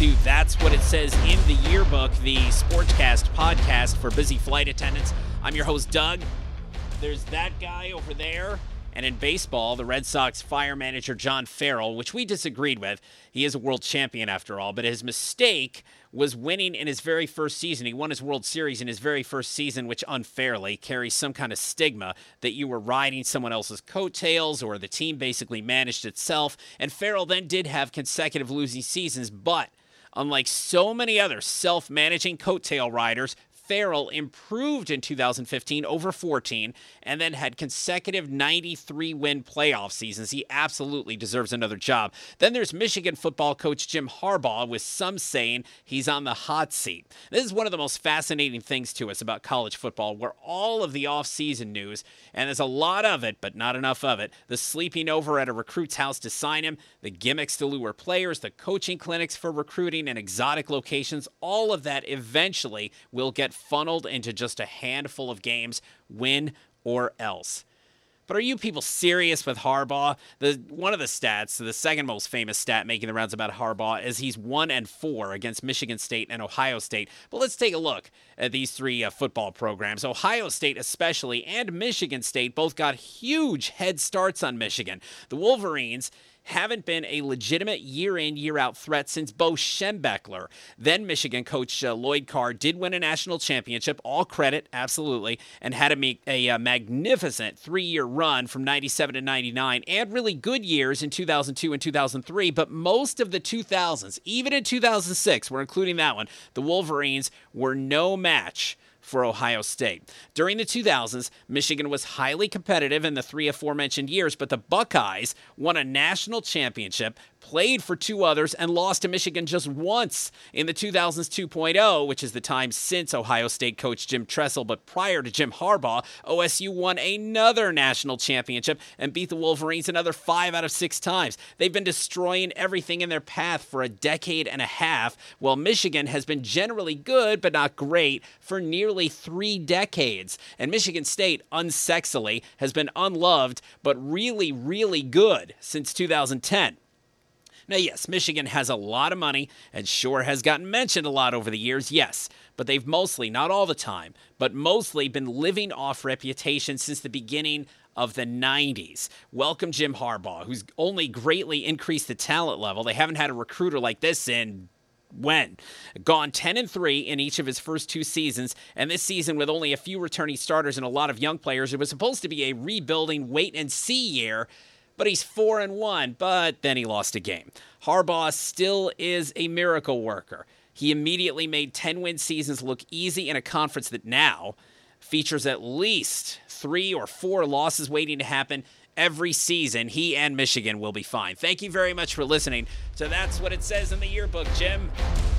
to That's What It Says in the Yearbook, the Sportscast podcast for busy flight attendants. I'm your host, Doug. There's that guy over there. And in baseball, the Red Sox fire manager John Farrell, which we disagreed with. He is a world champion after all, but his mistake was winning in his very first season. He won his World Series in his very first season, which unfairly carries some kind of stigma that you were riding someone else's coattails or the team basically managed itself. And Farrell then did have consecutive losing seasons, but unlike so many other self-managing coattail riders, Farrell improved in 2015 over 14 and then had consecutive 93-win playoff seasons. He absolutely deserves another job. Then there's Michigan football coach Jim Harbaugh, with some saying he's on the hot seat. This is one of the most fascinating things to us about college football, where all of the off-season news, and there's a lot of it, but not enough of it, the sleeping over at a recruit's house to sign him, the gimmicks to lure players, the coaching clinics for recruiting in exotic locations, all of that eventually will get funneled into just a handful of games, win or else. But are you people serious with Harbaugh? One of the stats, the second most famous stat making the rounds about Harbaugh, is he's 1-4 against Michigan State and Ohio State. But let's take a look at these three football programs. Ohio State especially and Michigan State both got huge head starts on Michigan. The Wolverines haven't been a legitimate year-in, year-out threat since Bo Schembechler. Then Michigan coach Lloyd Carr did win a national championship, all credit, absolutely, and had a magnificent three-year run from 97 to 99, and really good years in 2002 and 2003, but most of the 2000s, even in 2006, we're including that one, the Wolverines were no match for Ohio State. During the 2000s, Michigan was highly competitive in the three aforementioned years, but the Buckeyes won a national championship, played for two others, and lost to Michigan just once in the 2000s 2.0, which is the time since Ohio State coach Jim Tressel. But prior to Jim Harbaugh, OSU won another national championship and beat the Wolverines another 5 out of 6 times. They've been destroying everything in their path for a decade and a half, while Michigan has been generally good but not great for nearly 3 decades. And Michigan State, unsexily, has been unloved but really, really good since 2010. Now, yes, Michigan has a lot of money and sure has gotten mentioned a lot over the years, yes, but they've mostly, not all the time, but mostly been living off reputation since the beginning of the 90s. Welcome Jim Harbaugh, who's only greatly increased the talent level. They haven't had a recruiter like this in gone 10-3 in each of his first 2 seasons, and this season with only a few returning starters and a lot of young players. It was supposed to be a rebuilding wait-and-see year, but he's 4-1, but then he lost a game. Harbaugh still is a miracle worker. He immediately made 10-win seasons look easy in a conference that now features at least 3 or 4 losses waiting to happen every season. He and Michigan will be fine. Thank you very much for listening. So that's what it says in the yearbook, Jim.